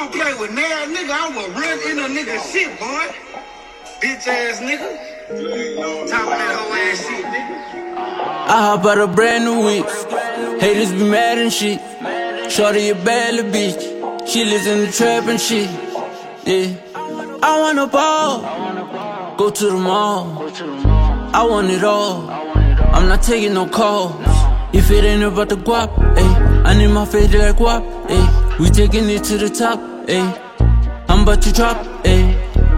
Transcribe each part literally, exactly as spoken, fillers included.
don't play with Nair, nigga. I will run in a nigga shit, boy. Bitch ass nigga. Top of that whole ass shit, nigga. I hop out a brand new whip. Haters be mad and shit. Shorty a bad little bitch. She lives in the trap and shit. Yeah. I wanna ball. Go to the mall. I want it all. I'm not taking no calls. If it ain't about the guap, ayy, I need my face like guap, ayy. We taking it to the top, ayy. I'm about to drop, ayy.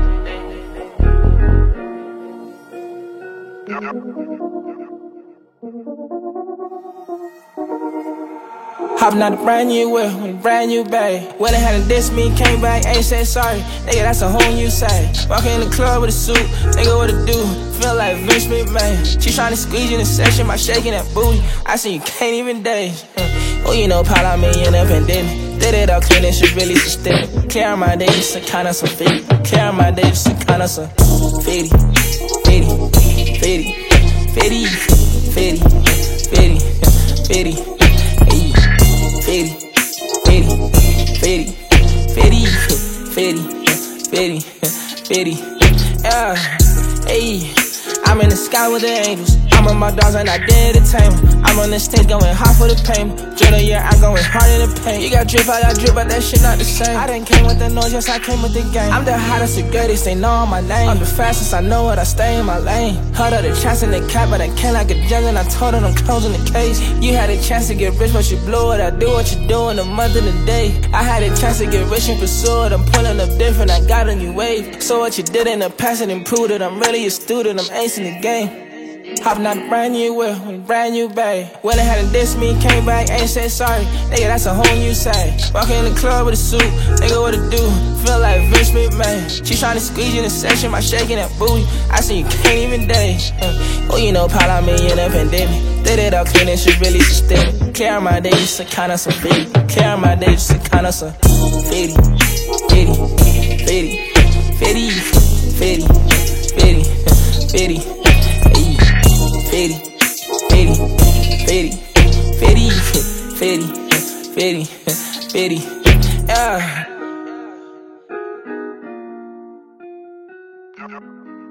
Hopping out a brand new whip with a brand new bag. Well, they had to diss me, came back, ain't said sorry. Nigga, that's a whole new say. Walk in the club with a suit, nigga, what to do? Feel like Vince McMahon. She tryna squeeze you in the session by shaking that booty. I see you can't even dance. Oh, you know, pile on me in a pandemic. Did it all clean, it's really systemic. Clear my days, some kind of some fitty. Clear my days, some kind of some fitty. Fitty, fitty, fitty, fitty, fitty, fitty. Fitty, fitty, fitty, fitty, fitty, fitty, fitty, yeah, hey, I'm in the sky with the angels. I'm with my dogs and I did entertainment. I'm on the stage going hard for the payment. Drill yeah, I'm going hard in the paint. You got drip, I got drip, but that shit not the same. I done came with the noise, yes, I came with the game. I'm the hottest, the greatest, they know my name. I'm the fastest, I know it, I stay in my lane. Heard of the chance in the cap, but I can't like a judge, and I told her I'm closing the case. You had a chance to get rich, but you blew it. I do what you do in a month and a day. I had a chance to get rich and pursue it. I'm pulling up different, I got a new wave. So what you did in the past and improved it. I'm really a student, I'm acing the game. Hopping out a brand new whip with a brand new bag. Well, they had to diss me, came back, ain't said sorry. Nigga, that's a whole new say. Walking in the club with a suit, nigga, what to do? Feel like Vince McMahon. She tryna squeeze you in the session by shaking that booty. I see you can't even dance. Oh, you know, pile on me in a pandemic. Did it all clean, it's really systemic. Clear my days, some kind of some fitty. Clear my days, some kind of some fitty. Fitty, fitty, fitty, fitty, fitty, fitty. Fitty, fitty, fitty, fitty, fitty, fitty, fitty, yeah.